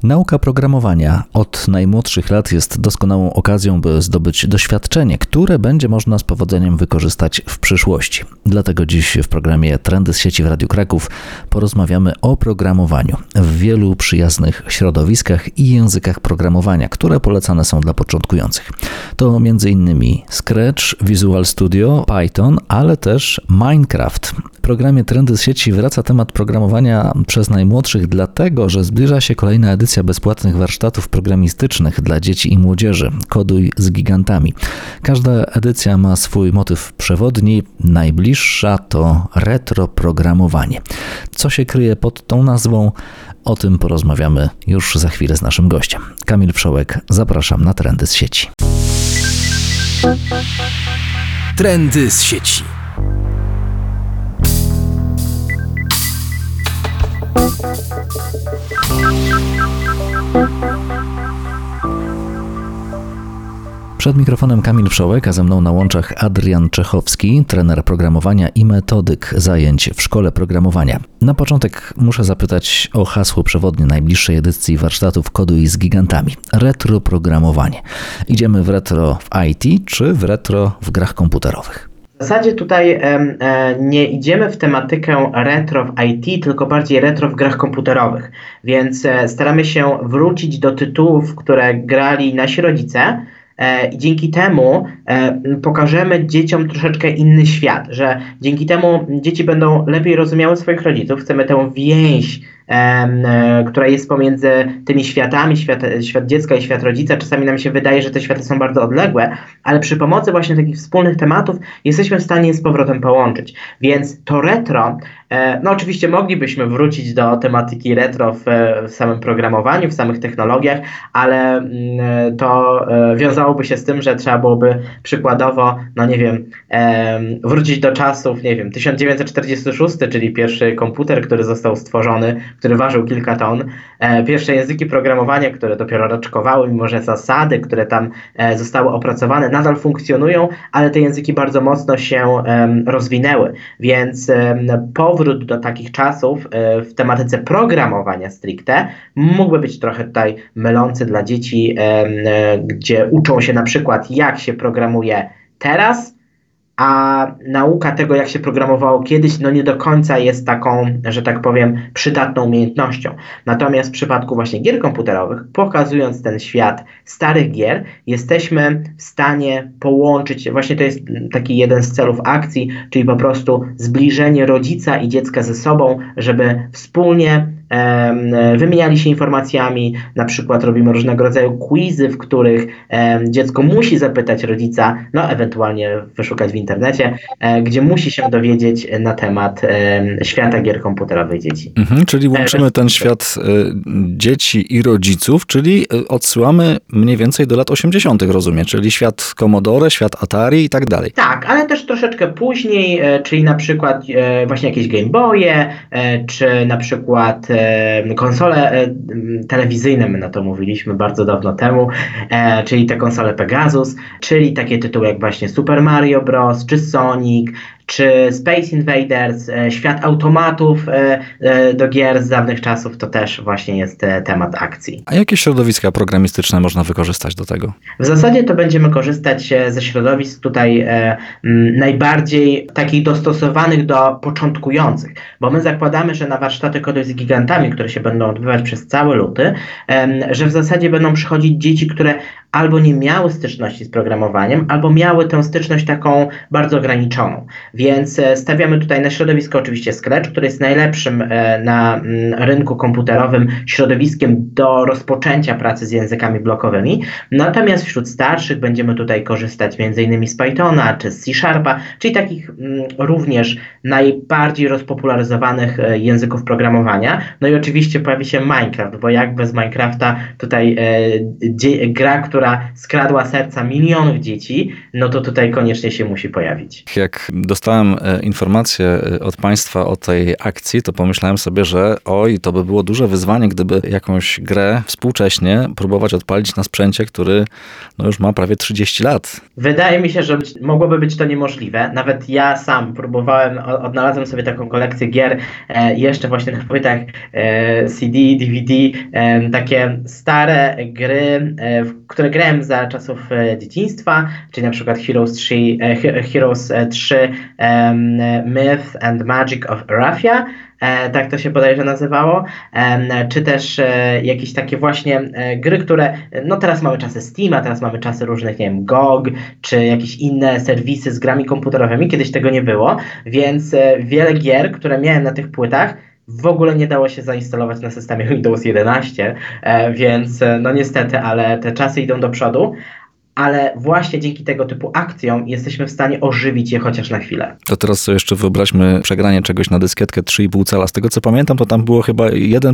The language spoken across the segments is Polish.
Nauka programowania od najmłodszych lat jest doskonałą okazją, by zdobyć doświadczenie, które będzie można z powodzeniem wykorzystać w przyszłości. Dlatego dziś w programie Trendy z sieci w Radiu Kraków porozmawiamy o programowaniu w wielu przyjaznych środowiskach i językach programowania, które polecane są dla początkujących. To m.in. Scratch, Visual Studio, Python, ale też Minecraft. W programie Trendy z sieci wraca temat programowania przez najmłodszych dlatego, że zbliża się kolejna edycja bezpłatnych warsztatów programistycznych dla dzieci i młodzieży Koduj z gigantami. Każda edycja ma swój motyw przewodni. Najbliższa to retroprogramowanie. Co się kryje pod tą nazwą? O tym porozmawiamy już za chwilę z naszym gościem. Kamil Wszołek, zapraszam na Trendy z sieci. Trendy z sieci. Przed mikrofonem Kamil Wszołek, a ze mną na łączach Adrian Czechowski, trener programowania i metodyk zajęć w Szkole Programowania. Na początek muszę zapytać o hasło przewodnie najbliższej edycji warsztatów Koduj z gigantami. Retroprogramowanie. Idziemy w retro w IT czy w retro w grach komputerowych? W zasadzie tutaj nie idziemy w tematykę retro w IT, tylko bardziej retro w grach komputerowych. Więc staramy się wrócić do tytułów, które grali nasi rodzice, i dzięki temu pokażemy dzieciom troszeczkę inny świat, że dzięki temu dzieci będą lepiej rozumiały swoich rodziców. Chcemy tę więź, która jest pomiędzy tymi światami, świat dziecka i świat rodzica. Czasami nam się wydaje, że te światy są bardzo odległe, ale przy pomocy właśnie takich wspólnych tematów jesteśmy w stanie je z powrotem połączyć. Więc to retro, no oczywiście moglibyśmy wrócić do tematyki retro w samym programowaniu, w samych technologiach, ale to wiązałoby się z tym, że trzeba byłoby przykładowo, no nie wiem, wrócić do czasów, nie wiem, 1946, czyli pierwszy komputer, który został stworzony, który ważył kilka ton, pierwsze języki programowania, które dopiero raczkowały, mimo że zasady, które tam zostały opracowane, nadal funkcjonują, ale te języki bardzo mocno się rozwinęły, więc powrót do takich czasów w tematyce programowania stricte mógłby być trochę tutaj mylący dla dzieci, gdzie uczą się na przykład, jak się programuje teraz, a nauka tego, jak się programowało kiedyś, no nie do końca jest taką, że tak powiem, przydatną umiejętnością. Natomiast w przypadku właśnie gier komputerowych, pokazując ten świat starych gier, jesteśmy w stanie połączyć, właśnie to jest taki jeden z celów akcji, czyli po prostu zbliżenie rodzica i dziecka ze sobą, żeby wspólnie wymieniali się informacjami, na przykład robimy różnego rodzaju quizy, w których dziecko musi zapytać rodzica, no ewentualnie wyszukać w internecie, gdzie musi się dowiedzieć na temat świata gier komputerowych dzieci. Czyli łączymy ten świat dzieci i rodziców, czyli odsyłamy mniej więcej do lat 80., rozumiem, czyli świat Commodore, świat Atari i tak dalej. Tak, ale też troszeczkę później, czyli na przykład właśnie jakieś Game Boye, czy na przykład konsole telewizyjne, my na to mówiliśmy bardzo dawno temu, czyli te konsole Pegasus, czyli takie tytuły jak właśnie Super Mario Bros., czy Sonic, czy Space Invaders, świat automatów do gier z dawnych czasów, to też właśnie jest temat akcji. A jakie środowiska programistyczne można wykorzystać do tego? W zasadzie to będziemy korzystać ze środowisk tutaj najbardziej takich dostosowanych do początkujących, bo my zakładamy, że na warsztaty Koduj z gigantami, które się będą odbywać przez cały luty, że w zasadzie będą przychodzić dzieci, które albo nie miały styczności z programowaniem, albo miały tę styczność taką bardzo ograniczoną. Więc stawiamy tutaj na środowisko oczywiście Scratch, które jest najlepszym na rynku komputerowym środowiskiem do rozpoczęcia pracy z językami blokowymi. Natomiast wśród starszych będziemy tutaj korzystać m.in. z Pythona czy z C#, czyli takich również najbardziej rozpopularyzowanych języków programowania. No i oczywiście pojawi się Minecraft, bo jak bez Minecrafta tutaj gra, która która skradła serca milionów dzieci, no to tutaj koniecznie się musi pojawić. Jak dostałem informację od Państwa o tej akcji, to pomyślałem sobie, że to by było duże wyzwanie, gdyby jakąś grę współcześnie próbować odpalić na sprzęcie, który już ma prawie 30 lat. Wydaje mi się, że mogłoby być to niemożliwe. Nawet ja sam próbowałem, odnalazłem sobie taką kolekcję gier jeszcze właśnie na płytach CD, DVD, takie stare gry, które grałem za czasów dzieciństwa, czyli na przykład Heroes 3 Myth and Magic of Raphia, tak to się bodajże nazywało, czy też jakieś takie właśnie gry, które, no teraz mamy czasy Steama, teraz mamy czasy różnych, nie wiem, GOG, czy jakieś inne serwisy z grami komputerowymi, kiedyś tego nie było, więc wiele gier, które miałem na tych płytach, w ogóle nie dało się zainstalować na systemie Windows 11, więc no niestety, ale te czasy idą do przodu. Ale właśnie dzięki tego typu akcjom jesteśmy w stanie ożywić je chociaż na chwilę. To teraz sobie jeszcze wyobraźmy przegranie czegoś na dyskietkę 3,5 cala. Z tego co pamiętam, to tam było chyba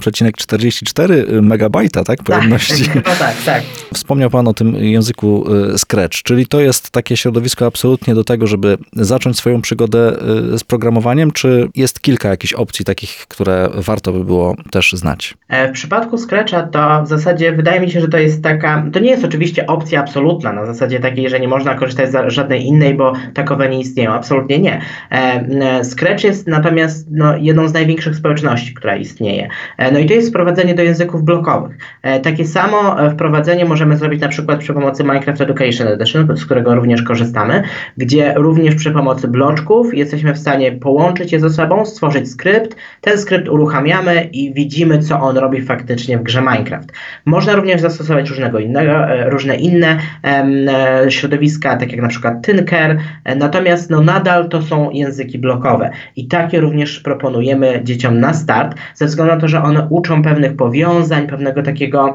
1,44 megabajta, tak? Pojemności. Tak. Wspomniał Pan o tym języku Scratch, czyli to jest takie środowisko absolutnie do tego, żeby zacząć swoją przygodę z programowaniem, czy jest kilka jakichś opcji takich, które warto by było też znać? W przypadku Scratcha to w zasadzie wydaje mi się, że to nie jest oczywiście opcja absolutna, na zasadzie takiej, że nie można korzystać z żadnej innej, bo takowe nie istnieją. Absolutnie nie. Scratch jest natomiast jedną z największych społeczności, która istnieje. No i to jest wprowadzenie do języków blokowych. Takie samo wprowadzenie możemy zrobić na przykład przy pomocy Minecraft Education Edition, z którego również korzystamy, gdzie również przy pomocy bloczków jesteśmy w stanie połączyć je ze sobą, stworzyć skrypt, ten skrypt uruchamiamy i widzimy, co on robi faktycznie w grze Minecraft. Można również zastosować różne inne środowiska, tak jak na przykład Tinker, natomiast nadal to są języki blokowe i takie również proponujemy dzieciom na start, ze względu na to, że one uczą pewnych powiązań, pewnego takiego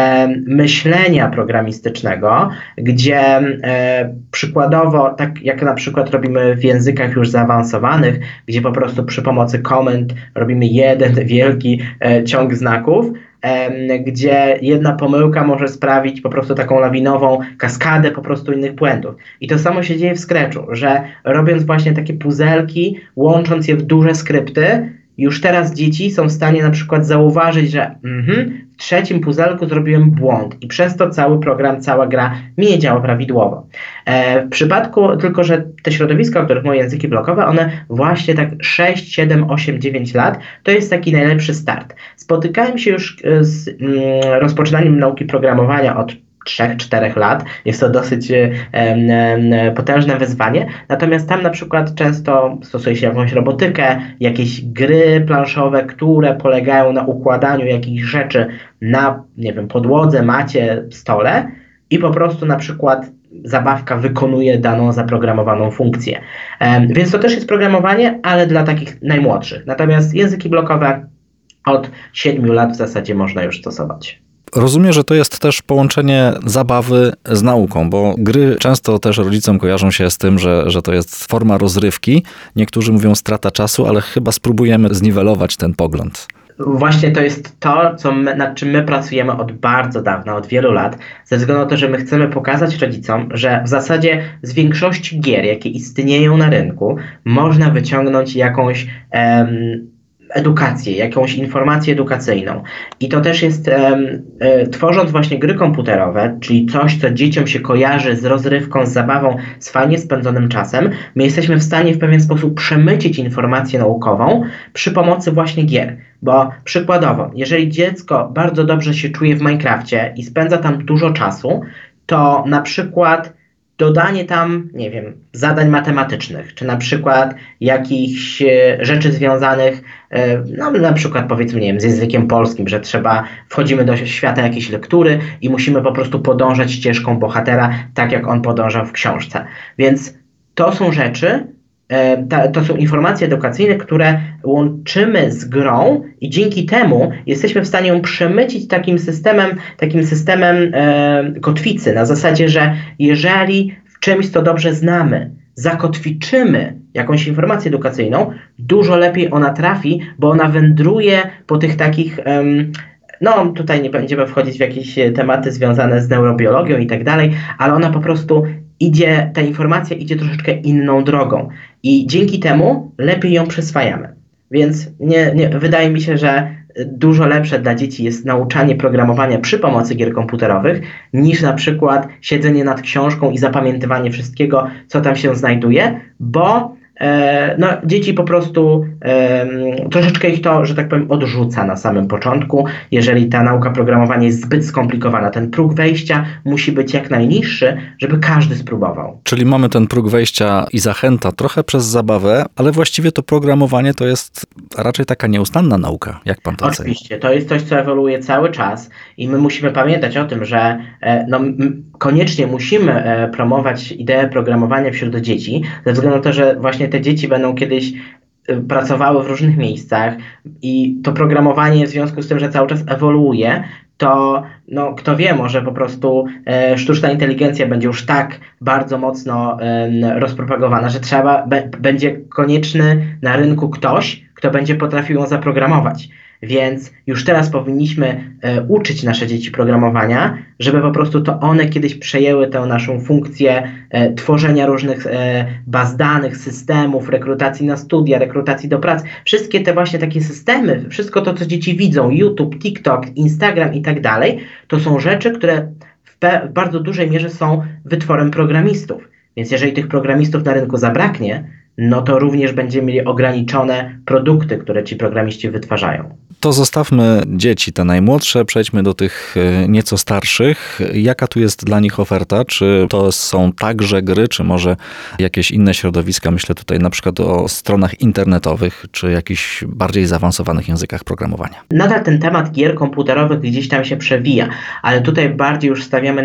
myślenia programistycznego, gdzie przykładowo, tak jak na przykład robimy w językach już zaawansowanych, gdzie po prostu przy pomocy komend robimy jeden wielki ciąg znaków, gdzie jedna pomyłka może sprawić po prostu taką lawinową kaskadę po prostu innych błędów. I to samo się dzieje w Scratchu, że robiąc właśnie takie puzelki, łącząc je w duże skrypty, już teraz dzieci są w stanie na przykład zauważyć, że w trzecim puzelku zrobiłem błąd i przez to cały program, cała gra mi nie działa prawidłowo. W przypadku tylko, że te środowiska, o których mówię, języki blokowe, one właśnie tak 6, 7, 8, 9 lat to jest taki najlepszy start. Spotykałem się już z rozpoczynaniem nauki programowania od 3-4 lat. Jest to dosyć potężne wyzwanie. Natomiast tam na przykład często stosuje się jakąś robotykę, jakieś gry planszowe, które polegają na układaniu jakichś rzeczy na, nie wiem, podłodze, macie, stole i po prostu na przykład zabawka wykonuje daną zaprogramowaną funkcję. Więc to też jest programowanie, ale dla takich najmłodszych. Natomiast języki blokowe od 7 lat w zasadzie można już stosować. Rozumiem, że to jest też połączenie zabawy z nauką, bo gry często też rodzicom kojarzą się z tym, że to jest forma rozrywki. Niektórzy mówią strata czasu, ale chyba spróbujemy zniwelować ten pogląd. Właśnie to jest to, nad czym my pracujemy od bardzo dawna, od wielu lat, ze względu na to, że my chcemy pokazać rodzicom, że w zasadzie z większości gier, jakie istnieją na rynku, można wyciągnąć jakąś edukację, jakąś informację edukacyjną. I to też jest, tworząc właśnie gry komputerowe, czyli coś, co dzieciom się kojarzy z rozrywką, z zabawą, z fajnie spędzonym czasem, my jesteśmy w stanie w pewien sposób przemycić informację naukową przy pomocy właśnie gier. Bo przykładowo, jeżeli dziecko bardzo dobrze się czuje w Minecrafcie i spędza tam dużo czasu, to na przykład dodanie tam, nie wiem, zadań matematycznych, czy na przykład jakichś rzeczy związanych, no na przykład powiedzmy, nie wiem, z językiem polskim, że wchodzimy do świata jakiejś lektury i musimy po prostu podążać ścieżką bohatera, tak jak on podążał w książce. Więc to są rzeczy, to są informacje edukacyjne, które łączymy z grą i dzięki temu jesteśmy w stanie ją przemycić takim systemem kotwicy, na zasadzie, że jeżeli w czymś, co dobrze znamy, zakotwiczymy jakąś informację edukacyjną, dużo lepiej ona trafi, bo ona wędruje po tych takich No tutaj nie będziemy wchodzić w jakieś tematy związane z neurobiologią i tak dalej, ale ona po prostu ta informacja idzie troszeczkę inną drogą i dzięki temu lepiej ją przyswajamy. Więc wydaje mi się, że dużo lepsze dla dzieci jest nauczanie programowania przy pomocy gier komputerowych, niż na przykład siedzenie nad książką i zapamiętywanie wszystkiego, co tam się znajduje, bo dzieci po prostu troszeczkę ich to, że tak powiem, odrzuca na samym początku, jeżeli ta nauka programowania jest zbyt skomplikowana. Ten próg wejścia musi być jak najniższy, żeby każdy spróbował. Czyli mamy ten próg wejścia i zachęta trochę przez zabawę, ale właściwie to programowanie to jest raczej taka nieustanna nauka, jak pan to ocenia? Oczywiście, to jest coś, co ewoluuje cały czas i my musimy pamiętać o tym, że koniecznie musimy promować ideę programowania wśród dzieci, ze względu na to, że właśnie te dzieci będą kiedyś pracowały w różnych miejscach i to programowanie w związku z tym, że cały czas ewoluuje, to kto wie, może po prostu sztuczna inteligencja będzie już tak bardzo mocno rozpropagowana, że będzie konieczny na rynku ktoś, kto będzie potrafił ją zaprogramować. Więc już teraz powinniśmy uczyć nasze dzieci programowania, żeby po prostu to one kiedyś przejęły tę naszą funkcję tworzenia różnych baz danych, systemów, rekrutacji na studia, rekrutacji do pracy. Wszystkie te właśnie takie systemy, wszystko to, co dzieci widzą, YouTube, TikTok, Instagram i tak dalej, to są rzeczy, które w bardzo dużej mierze są wytworem programistów. Więc jeżeli tych programistów na rynku zabraknie, no to również będziemy mieli ograniczone produkty, które ci programiści wytwarzają. To zostawmy dzieci, te najmłodsze, przejdźmy do tych nieco starszych. Jaka tu jest dla nich oferta? Czy to są także gry, czy może jakieś inne środowiska? Myślę tutaj na przykład o stronach internetowych, czy jakichś bardziej zaawansowanych językach programowania. Nadal ten temat gier komputerowych gdzieś tam się przewija, ale tutaj bardziej już stawiamy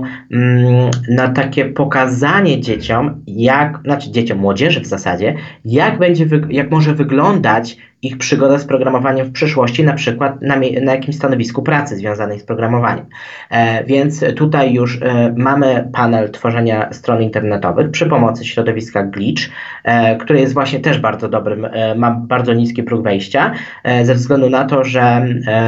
na takie pokazanie dzieciom, młodzieży w zasadzie, jak może wyglądać ich przygoda z programowaniem w przyszłości, na przykład na jakimś stanowisku pracy związanej z programowaniem. Więc tutaj już mamy panel tworzenia stron internetowych przy pomocy środowiska Glitch, które jest właśnie też bardzo dobrym, ma bardzo niski próg wejścia, ze względu na to, że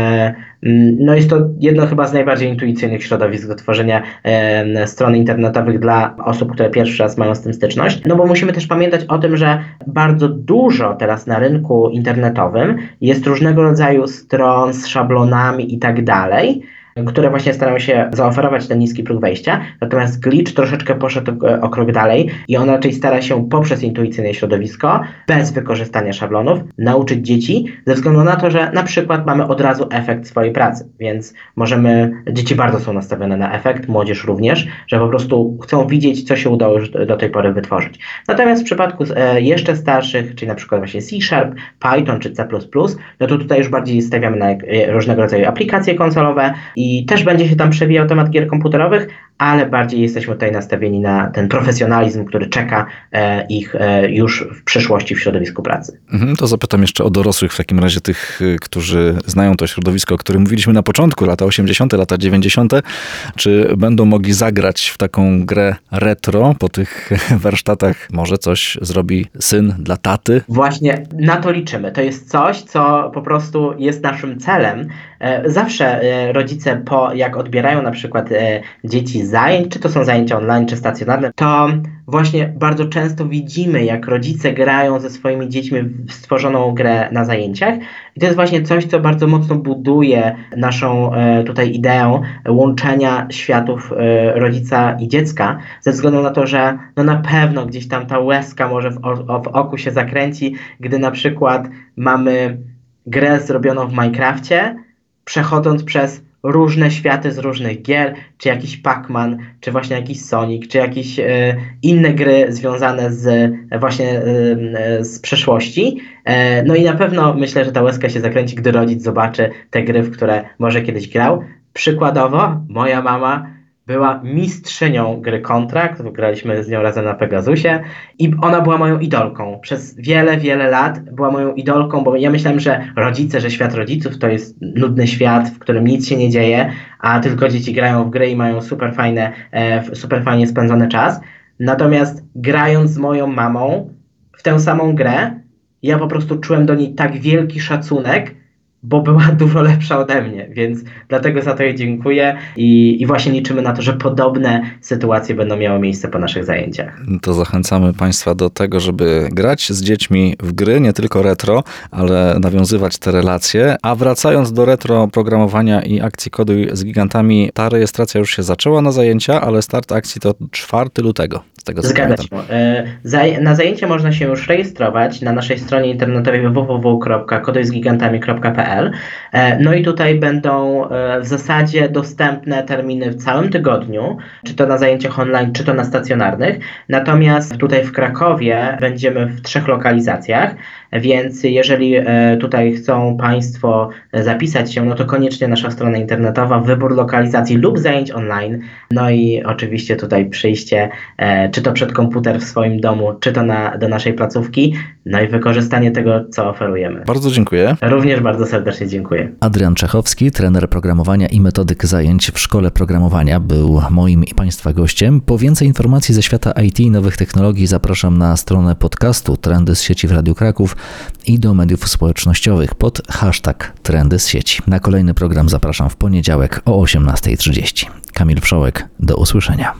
jest to jedno chyba z najbardziej intuicyjnych środowisk do tworzenia stron internetowych dla osób, które pierwszy raz mają z tym styczność. Bo musimy też pamiętać o tym, że bardzo dużo teraz na rynku internetowym jest różnego rodzaju stron z szablonami i tak dalej, które właśnie starają się zaoferować ten niski próg wejścia. Natomiast Glitch troszeczkę poszedł o krok dalej i on raczej stara się poprzez intuicyjne środowisko, bez wykorzystania szablonów, nauczyć dzieci, ze względu na to, że na przykład mamy od razu efekt swojej pracy, więc dzieci bardzo są nastawione na efekt, młodzież również, że po prostu chcą widzieć, co się udało już do tej pory wytworzyć. Natomiast w przypadku jeszcze starszych, czyli na przykład właśnie C#, Python czy C++, no to tutaj już bardziej stawiamy na różnego rodzaju aplikacje konsolowe i też będzie się tam przewijał temat gier komputerowych, ale bardziej jesteśmy tutaj nastawieni na ten profesjonalizm, który czeka ich już w przyszłości w środowisku pracy. To zapytam jeszcze o dorosłych, w takim razie tych, którzy znają to środowisko, o którym mówiliśmy na początku, lata 80., lata 90. Czy będą mogli zagrać w taką grę retro po tych warsztatach? Może coś zrobi syn dla taty? Właśnie na to liczymy. To jest coś, co po prostu jest naszym celem. Zawsze rodzice, jak odbierają na przykład dzieci z zajęć, czy to są zajęcia online, czy stacjonarne, to właśnie bardzo często widzimy, jak rodzice grają ze swoimi dziećmi w stworzoną grę na zajęciach. I to jest właśnie coś, co bardzo mocno buduje naszą tutaj ideę łączenia światów rodzica i dziecka, ze względu na to, że na pewno gdzieś tam ta łezka może w oku się zakręci, gdy na przykład mamy grę zrobioną w Minecrafcie, przechodząc przez różne światy z różnych gier, czy jakiś Pac-Man, czy właśnie jakiś Sonic, czy jakieś inne gry związane z przeszłości. I na pewno myślę, że ta łezka się zakręci, gdy rodzic zobaczy te gry, w które może kiedyś grał. Przykładowo, moja mama była mistrzynią gry Contra, graliśmy z nią razem na Pegasusie i ona była moją idolką. Przez wiele, wiele lat była moją idolką, bo ja myślałem, że świat rodziców to jest nudny świat, w którym nic się nie dzieje, a tylko dzieci grają w gry i mają super fajnie spędzony czas. Natomiast grając z moją mamą w tę samą grę, ja po prostu czułem do niej tak wielki szacunek, bo była dużo lepsza ode mnie, więc dlatego za to jej dziękuję i właśnie liczymy na to, że podobne sytuacje będą miały miejsce po naszych zajęciach. To zachęcamy Państwa do tego, żeby grać z dziećmi w gry, nie tylko retro, ale nawiązywać te relacje. A wracając do retro programowania i akcji Koduj z Gigantami, ta rejestracja już się zaczęła na zajęcia, ale start akcji to 4 lutego. Z tego co Zgadza pamiętam. się. Na zajęcia można się już rejestrować na naszej stronie internetowej www.kodujzgigantami.pl. No i tutaj będą w zasadzie dostępne terminy w całym tygodniu, czy to na zajęciach online, czy to na stacjonarnych. Natomiast tutaj w Krakowie będziemy w 3 lokalizacjach, więc jeżeli tutaj chcą Państwo zapisać się, no to koniecznie nasza strona internetowa, wybór lokalizacji lub zajęć online, no i oczywiście tutaj przyjście, czy to przed komputer w swoim domu, czy to do naszej placówki, no i wykorzystanie tego, co oferujemy. Bardzo dziękuję. Również bardzo serdecznie dziękuję. Adrian Czechowski, trener programowania i metodyk zajęć w Szkole Programowania, był moim i Państwa gościem. Po więcej informacji ze świata IT i nowych technologii zapraszam na stronę podcastu Trendy z sieci w Radiu Kraków i do mediów społecznościowych pod hashtag Trendy z sieci. Na kolejny program zapraszam w poniedziałek o 18:30. Kamil Wszołek, do usłyszenia.